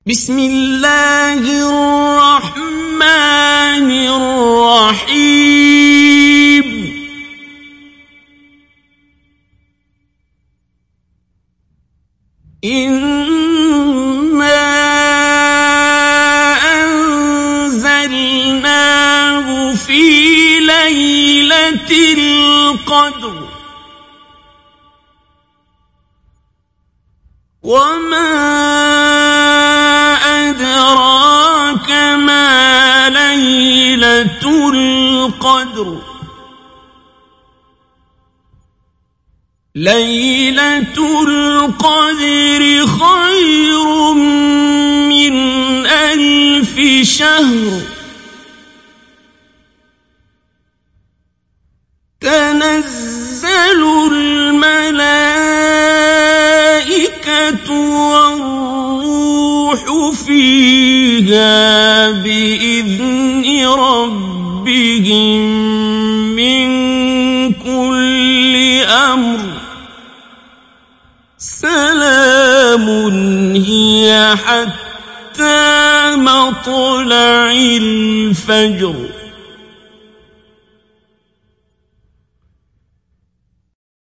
بسم الله الرحمن الرحيم إنا أنزلناه في ليلة القدر وما أدراك ما ليلة القدر ليلة القدر خير من 1000 شهر تنزل الملائكة والروح فيها بإذن ربهم من كل أمر سلام هي حتى مطلع الفجر